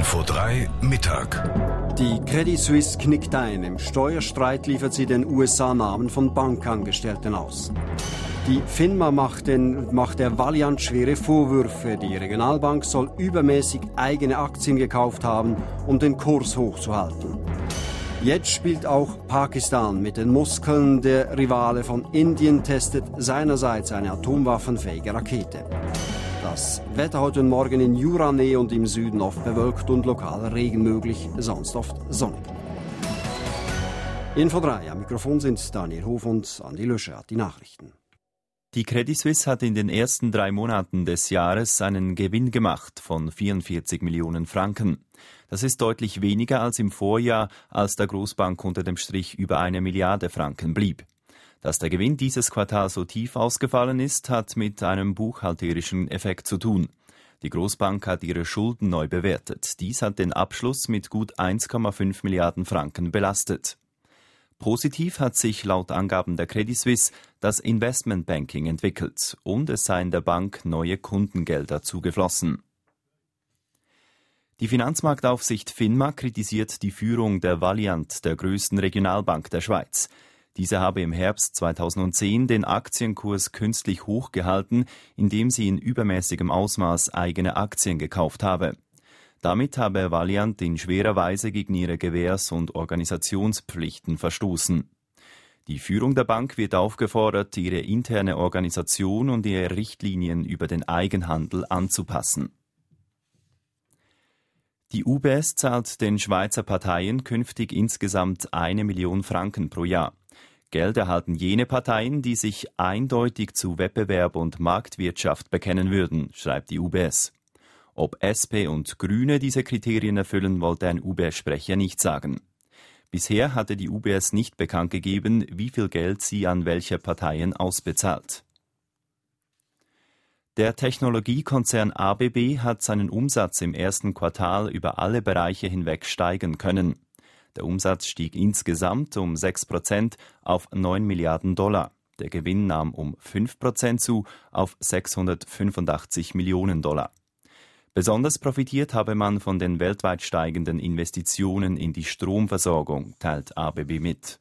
Info 3 Mittag. Die Credit Suisse knickt ein. Im Steuerstreit liefert sie den USA Namen von Bankangestellten aus. Die FINMA macht der Valiant schwere Vorwürfe. Die Regionalbank soll übermäßig eigene Aktien gekauft haben, um den Kurs hochzuhalten. Jetzt spielt auch Pakistan mit den Muskeln. Der Rivale von Indien testet seinerseits eine atomwaffenfähige Rakete. Das Wetter heute und morgen in Juranähe und im Süden oft bewölkt und lokal Regen möglich, sonst oft sonnig. Info 3, am Mikrofon sind Daniel Hof und Andi Löscher hat die Nachrichten. Die Credit Suisse hat in den ersten 3 Monaten des Jahres einen Gewinn gemacht von 44 Millionen Franken. Das ist deutlich weniger als im Vorjahr, als der Großbank unter dem Strich über 1 Milliarde Franken blieb. Dass der Gewinn dieses Quartal so tief ausgefallen ist, hat mit einem buchhalterischen Effekt zu tun. Die Großbank hat ihre Schulden neu bewertet. Dies hat den Abschluss mit gut 1,5 Milliarden Franken belastet. Positiv hat sich laut Angaben der Credit Suisse das Investmentbanking entwickelt und es seien der Bank neue Kundengelder zugeflossen. Die Finanzmarktaufsicht FINMA kritisiert die Führung der Valiant, der größten Regionalbank der Schweiz. Diese habe im Herbst 2010 den Aktienkurs künstlich hochgehalten, indem sie in übermäßigem Ausmaß eigene Aktien gekauft habe. Damit habe Valiant in schwerer Weise gegen ihre Gewährs- und Organisationspflichten verstoßen. Die Führung der Bank wird aufgefordert, ihre interne Organisation und ihre Richtlinien über den Eigenhandel anzupassen. Die UBS zahlt den Schweizer Parteien künftig insgesamt 1 Million Franken pro Jahr. Geld erhalten jene Parteien, die sich eindeutig zu Wettbewerb und Marktwirtschaft bekennen würden, schreibt die UBS. Ob SP und Grüne diese Kriterien erfüllen, wollte ein UBS-Sprecher nicht sagen. Bisher hatte die UBS nicht bekannt gegeben, wie viel Geld sie an welche Parteien ausbezahlt. Der Technologiekonzern ABB hat seinen Umsatz im ersten Quartal über alle Bereiche hinweg steigern können. Der Umsatz stieg insgesamt um 6% auf 9 Milliarden $. Der Gewinn nahm um 5% zu auf 685 Millionen $. Besonders profitiert habe man von den weltweit steigenden Investitionen in die Stromversorgung, teilt ABB mit.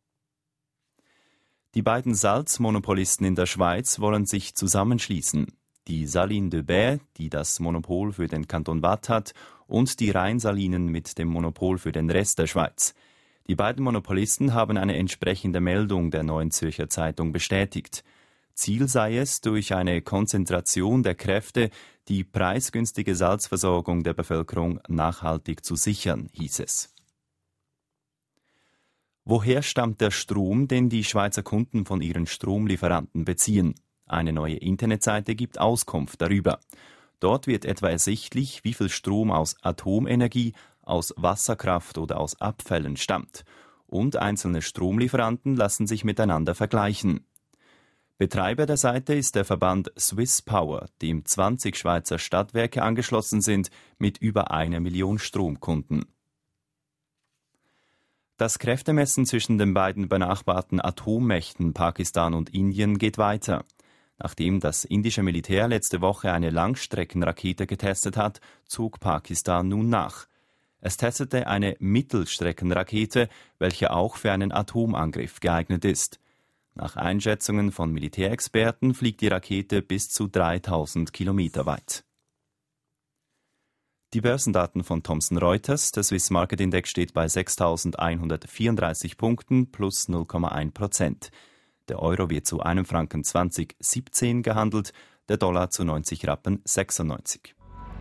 Die beiden Salzmonopolisten in der Schweiz wollen sich zusammenschließen. Die Salines de Baie, die das Monopol für den Kanton Waadt hat, und die Rheinsalinen mit dem Monopol für den Rest der Schweiz. Die beiden Monopolisten haben eine entsprechende Meldung der Neuen Zürcher Zeitung bestätigt. Ziel sei es, durch eine Konzentration der Kräfte die preisgünstige Salzversorgung der Bevölkerung nachhaltig zu sichern, hieß es. Woher stammt der Strom, den die Schweizer Kunden von ihren Stromlieferanten beziehen? Eine neue Internetseite gibt Auskunft darüber. Dort wird etwa ersichtlich, wie viel Strom aus Atomenergie, aus Wasserkraft oder aus Abfällen stammt. Und einzelne Stromlieferanten lassen sich miteinander vergleichen. Betreiber der Seite ist der Verband Swiss Power, dem 20 Schweizer Stadtwerke angeschlossen sind, mit über 1 Million Stromkunden. Das Kräftemessen zwischen den beiden benachbarten Atommächten Pakistan und Indien geht weiter. Nachdem das indische Militär letzte Woche eine Langstreckenrakete getestet hat, zog Pakistan nun nach. Es testete eine Mittelstreckenrakete, welche auch für einen Atomangriff geeignet ist. Nach Einschätzungen von Militärexperten fliegt die Rakete bis zu 3000 Kilometer weit. Die Börsendaten von Thomson Reuters. Der Swiss Market Index steht bei 6.134 Punkten plus 0,1%. Der Euro wird zu 1,20 Franken 17 gehandelt, der Dollar zu 90 Rappen 96.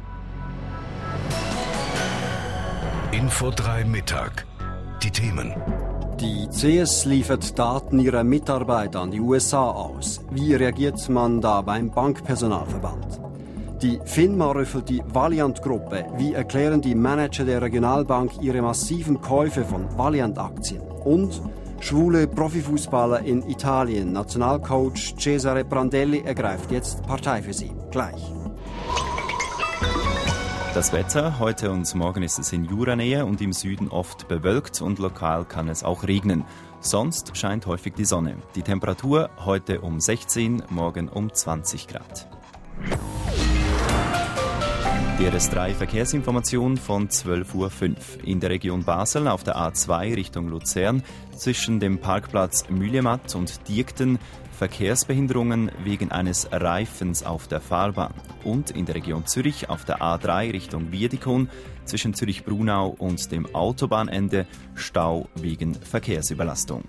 Info 3 Mittag. Die Themen. Die CS liefert Daten ihrer Mitarbeiter an die USA aus. Wie reagiert man da beim Bankpersonalverband? Die FINMA rüffelt die Valiant-Gruppe. Wie erklären die Manager der Regionalbank ihre massiven Käufe von Valiant-Aktien? Und schwule Profifußballer in Italien. Nationalcoach Cesare Prandelli ergreift jetzt Partei für sie. Gleich. Das Wetter, heute und morgen ist es in Juranähe und im Süden oft bewölkt und lokal kann es auch regnen. Sonst scheint häufig die Sonne. Die Temperatur heute um 16, morgen um 20 Grad. Die RS3 Verkehrsinformation von 12:05 Uhr. In der Region Basel auf der A2 Richtung Luzern zwischen dem Parkplatz Mühlematt und Diekten Verkehrsbehinderungen wegen eines Reifens auf der Fahrbahn. Und in der Region Zürich auf der A3 Richtung Wiedikon zwischen Zürich-Brunau und dem Autobahnende Stau wegen Verkehrsüberlastung.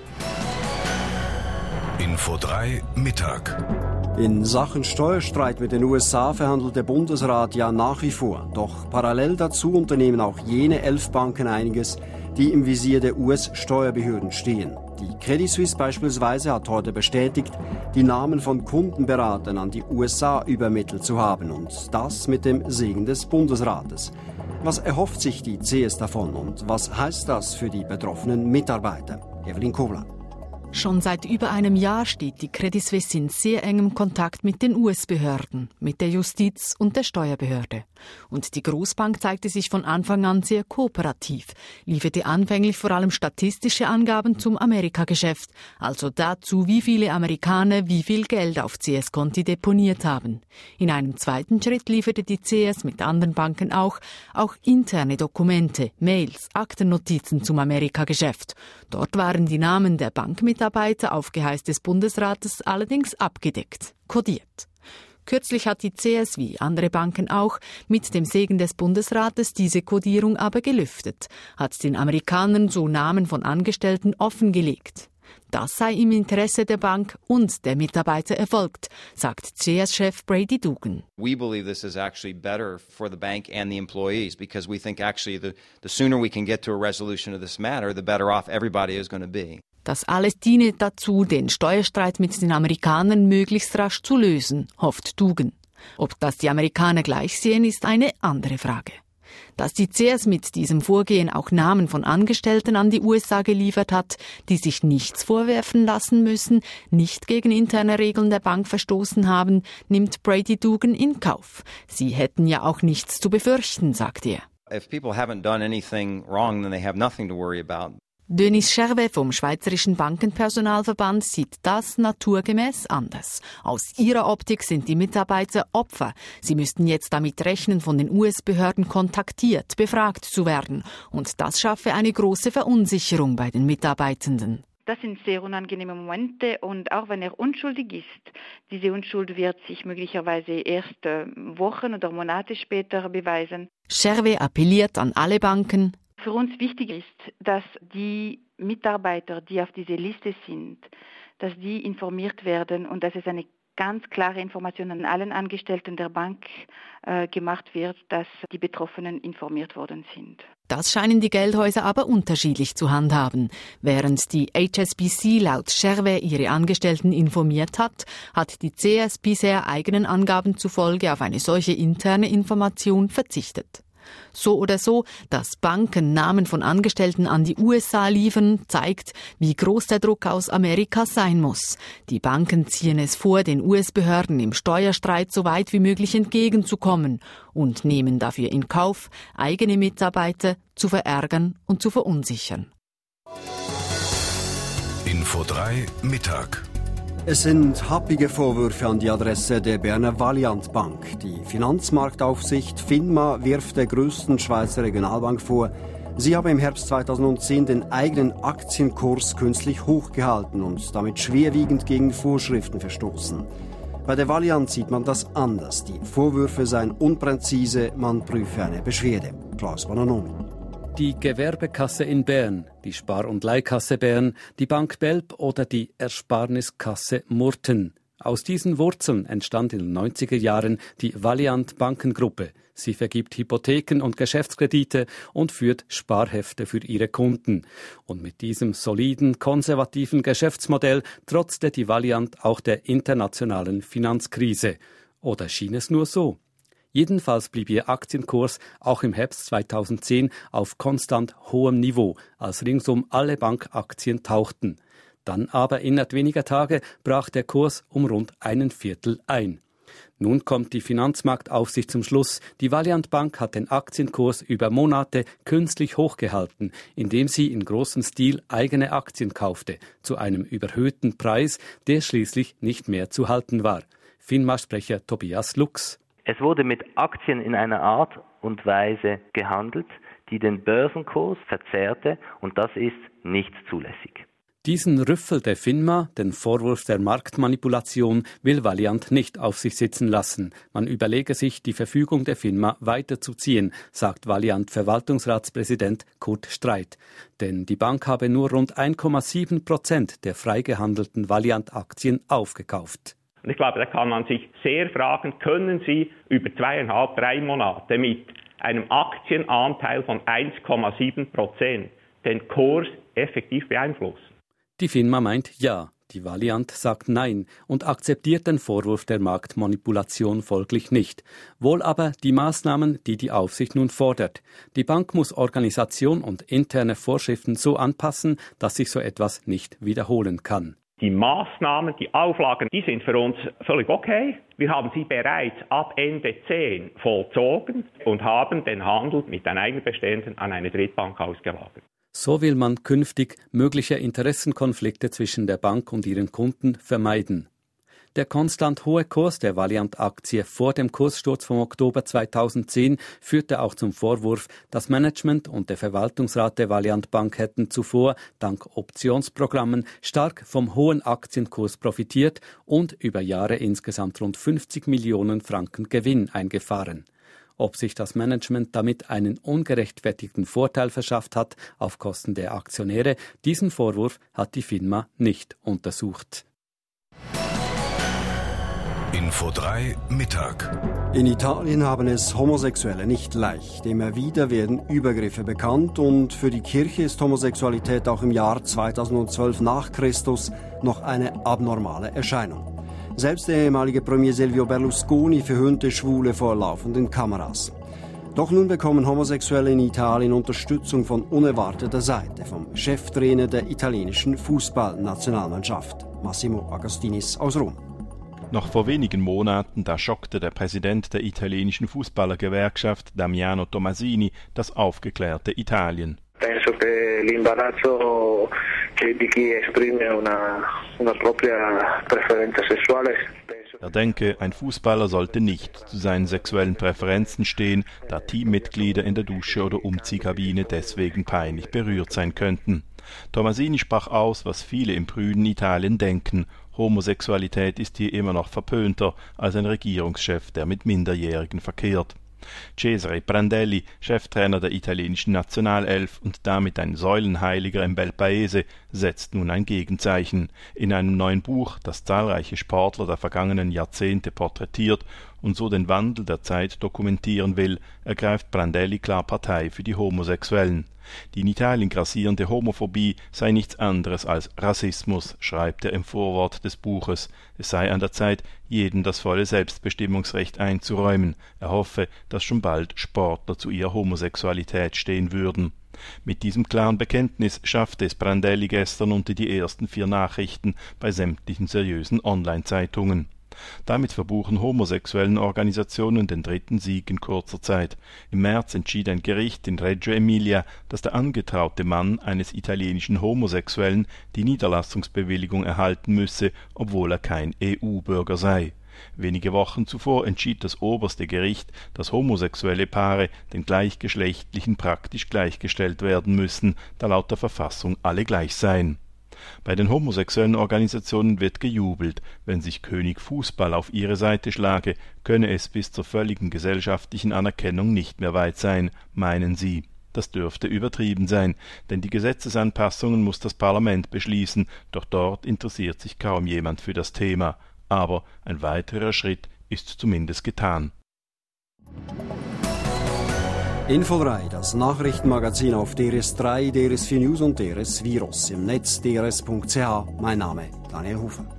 Info 3 Mittag. In Sachen Steuerstreit mit den USA verhandelt der Bundesrat ja nach wie vor. Doch parallel dazu unternehmen auch jene 11 Banken einiges, die im Visier der US-Steuerbehörden stehen. Die Credit Suisse beispielsweise hat heute bestätigt, die Namen von Kundenberatern an die USA übermittelt zu haben. Und das mit dem Segen des Bundesrates. Was erhofft sich die CS davon und was heißt das für die betroffenen Mitarbeiter? Evelyn Kobler. Schon seit über einem Jahr steht die Credit Suisse in sehr engem Kontakt mit den US-Behörden, mit der Justiz und der Steuerbehörde. Und die Großbank zeigte sich von Anfang an sehr kooperativ, lieferte anfänglich vor allem statistische Angaben zum Amerikageschäft, also dazu, wie viele Amerikaner wie viel Geld auf CS-Konti deponiert haben. In einem zweiten Schritt lieferte die CS mit anderen Banken auch interne Dokumente, Mails, Aktennotizen zum Amerikageschäft. Dort waren die Namen der Bankmitarbeiter auf Geheiß des Bundesrates allerdings abgedeckt, kodiert. Kürzlich hat die CS wie andere Banken auch mit dem Segen des Bundesrates diese Kodierung aber gelüftet, hat den Amerikanern so Namen von Angestellten offengelegt. Das sei im Interesse der Bank und der Mitarbeiter erfolgt, sagt CS-Chef Brady Dugan. We believe this is actually better for the bank and the employees because we think actually the sooner we can get to a resolution of this matter, the better off everybody is going to be. Das alles diene dazu, den Steuerstreit mit den Amerikanern möglichst rasch zu lösen, hofft Dugan. Ob das die Amerikaner gleich sehen, ist eine andere Frage. Dass die CS mit diesem Vorgehen auch Namen von Angestellten an die USA geliefert hat, die sich nichts vorwerfen lassen müssen, nicht gegen interne Regeln der Bank verstoßen haben, nimmt Brady Dugan in Kauf. Sie hätten ja auch nichts zu befürchten, sagt er. If people haven't done anything wrong, then they have nothing to worry about. Denis Scherwe vom Schweizerischen Bankenpersonalverband sieht das naturgemäß anders. Aus ihrer Optik sind die Mitarbeiter Opfer. Sie müssten jetzt damit rechnen, von den US-Behörden kontaktiert, befragt zu werden. Und das schaffe eine große Verunsicherung bei den Mitarbeitenden. Das sind sehr unangenehme Momente und auch wenn er unschuldig ist, diese Unschuld wird sich möglicherweise erst Wochen oder Monate später beweisen. Scherwe appelliert an alle Banken. Für uns wichtig ist, dass die Mitarbeiter, die auf dieser Liste sind, dass die informiert werden und dass es eine ganz klare Information an allen Angestellten der Bank gemacht wird, dass die Betroffenen informiert worden sind. Das scheinen die Geldhäuser aber unterschiedlich zu handhaben. Während die HSBC laut Scherwe ihre Angestellten informiert hat, hat die CS bisher eigenen Angaben zufolge auf eine solche interne Information verzichtet. So oder so, dass Banken Namen von Angestellten an die USA liefern, zeigt, wie groß der Druck aus Amerika sein muss. Die Banken ziehen es vor, den US-Behörden im Steuerstreit so weit wie möglich entgegenzukommen und nehmen dafür in Kauf, eigene Mitarbeiter zu verärgern und zu verunsichern. Info 3 Mittag. Es sind happige Vorwürfe an die Adresse der Berner Valiant Bank. Die Finanzmarktaufsicht FINMA wirft der größten Schweizer Regionalbank vor, sie habe im Herbst 2010 den eigenen Aktienkurs künstlich hochgehalten und damit schwerwiegend gegen Vorschriften verstoßen. Bei der Valiant sieht man das anders. Die Vorwürfe seien unpräzise, man prüfe eine Beschwerde. Klaus Bonanomi. Die Gewerbekasse in Bern, die Spar- und Leihkasse Bern, die Bank Belp oder die Ersparniskasse Murten. Aus diesen Wurzeln entstand in den 90er Jahren die Valiant Bankengruppe. Sie vergibt Hypotheken und Geschäftskredite und führt Sparhefte für ihre Kunden. Und mit diesem soliden, konservativen Geschäftsmodell trotzte die Valiant auch der internationalen Finanzkrise. Oder schien es nur so? Jedenfalls blieb ihr Aktienkurs auch im Herbst 2010 auf konstant hohem Niveau, als ringsum alle Bankaktien tauchten. Dann aber innerhalb weniger Tage brach der Kurs um rund 1/4 ein. Nun kommt die Finanzmarktaufsicht zum Schluss. Die Valiant Bank hat den Aktienkurs über Monate künstlich hochgehalten, indem sie in großem Stil eigene Aktien kaufte, zu einem überhöhten Preis, der schließlich nicht mehr zu halten war. FINMA-Sprecher Tobias Lux. Es wurde mit Aktien in einer Art und Weise gehandelt, die den Börsenkurs verzerrte, und das ist nicht zulässig. Diesen Rüffel der FINMA, den Vorwurf der Marktmanipulation, will Valiant nicht auf sich sitzen lassen. Man überlege sich, die Verfügung der FINMA weiterzuziehen, sagt Valiant-Verwaltungsratspräsident Kurt Streit. Denn die Bank habe nur rund 1,7% der frei gehandelten Valiant-Aktien aufgekauft. Ich glaube, da kann man sich sehr fragen, können Sie über 2,5-3 Monate mit einem Aktienanteil von 1,7% den Kurs effektiv beeinflussen? Die FINMA meint ja, die Valiant sagt nein und akzeptiert den Vorwurf der Marktmanipulation folglich nicht. Wohl aber die Maßnahmen, die die Aufsicht nun fordert. Die Bank muss Organisation und interne Vorschriften so anpassen, dass sich so etwas nicht wiederholen kann. Die Maßnahmen, die Auflagen, die sind für uns völlig okay. Wir haben sie bereits ab Ende 10 vollzogen und haben den Handel mit den Eigenbeständen an eine Drittbank ausgelagert. So will man künftig mögliche Interessenkonflikte zwischen der Bank und ihren Kunden vermeiden. Der konstant hohe Kurs der Valiant-Aktie vor dem Kurssturz vom Oktober 2010 führte auch zum Vorwurf, das Management und der Verwaltungsrat der Valiant Bank hätten zuvor dank Optionsprogrammen stark vom hohen Aktienkurs profitiert und über Jahre insgesamt rund 50 Millionen Franken Gewinn eingefahren. Ob sich das Management damit einen ungerechtfertigten Vorteil verschafft hat auf Kosten der Aktionäre, diesen Vorwurf hat die FINMA nicht untersucht. Info 3 Mittag. In Italien haben es Homosexuelle nicht leicht. Immer wieder werden Übergriffe bekannt und für die Kirche ist Homosexualität auch im Jahr 2012 nach Christus noch eine abnormale Erscheinung. Selbst der ehemalige Premier Silvio Berlusconi verhöhnte Schwule vor laufenden Kameras. Doch nun bekommen Homosexuelle in Italien Unterstützung von unerwarteter Seite vom Cheftrainer der italienischen Fußballnationalmannschaft, Massimo Agostinis aus Rom. Noch vor wenigen Monaten, da schockte der Präsident der italienischen Fußballergewerkschaft, Damiano Tomasini, das aufgeklärte Italien. Penso che l'imbarazzo di chi esprime una propria preferenza sessuale. Er denke, ein Fußballer sollte nicht zu seinen sexuellen Präferenzen stehen, da Teammitglieder in der Dusche oder Umziehkabine deswegen peinlich berührt sein könnten. Tomasini sprach aus, was viele im prüden Italien denken. Homosexualität ist hier immer noch verpönter als ein Regierungschef, der mit Minderjährigen verkehrt. Cesare Prandelli, Cheftrainer der italienischen Nationalelf und damit ein Säulenheiliger im Bel Paese, setzt nun ein Gegenzeichen. In einem neuen Buch, das zahlreiche Sportler der vergangenen Jahrzehnte porträtiert und so den Wandel der Zeit dokumentieren will, ergreift Prandelli klar Partei für die Homosexuellen. Die in Italien grassierende Homophobie sei nichts anderes als Rassismus, schreibt er im Vorwort des Buches. Es sei an der Zeit, jedem das volle Selbstbestimmungsrecht einzuräumen. Er hoffe, dass schon bald Sportler zu ihrer Homosexualität stehen würden. Mit diesem klaren Bekenntnis schaffte es Prandelli gestern unter die ersten 4 Nachrichten bei sämtlichen seriösen Online-Zeitungen. Damit verbuchen homosexuellen Organisationen den 3. Sieg in kurzer Zeit. Im März entschied ein Gericht in Reggio Emilia, dass der angetraute Mann eines italienischen Homosexuellen die Niederlassungsbewilligung erhalten müsse, obwohl er kein EU-Bürger sei. Wenige Wochen zuvor entschied das oberste Gericht, dass homosexuelle Paare den Gleichgeschlechtlichen praktisch gleichgestellt werden müssen, da laut der Verfassung alle gleich seien. Bei den homosexuellen Organisationen wird gejubelt. Wenn sich König Fußball auf ihre Seite schlage, könne es bis zur völligen gesellschaftlichen Anerkennung nicht mehr weit sein, meinen sie. Das dürfte übertrieben sein, denn die Gesetzesanpassungen muss das Parlament beschließen, doch dort interessiert sich kaum jemand für das Thema. Aber ein weiterer Schritt ist zumindest getan. Info 3, das Nachrichtenmagazin auf DRS3, DRS4 News und DRS Virus. Im Netz drs.ch. Mein Name Daniel Hofer.